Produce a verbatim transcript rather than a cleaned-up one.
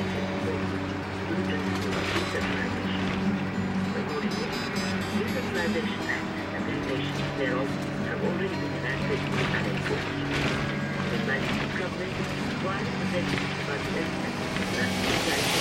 Civilization and the nations thereof have already been enacted and enforced. The life discovery requires the benefit of our investment,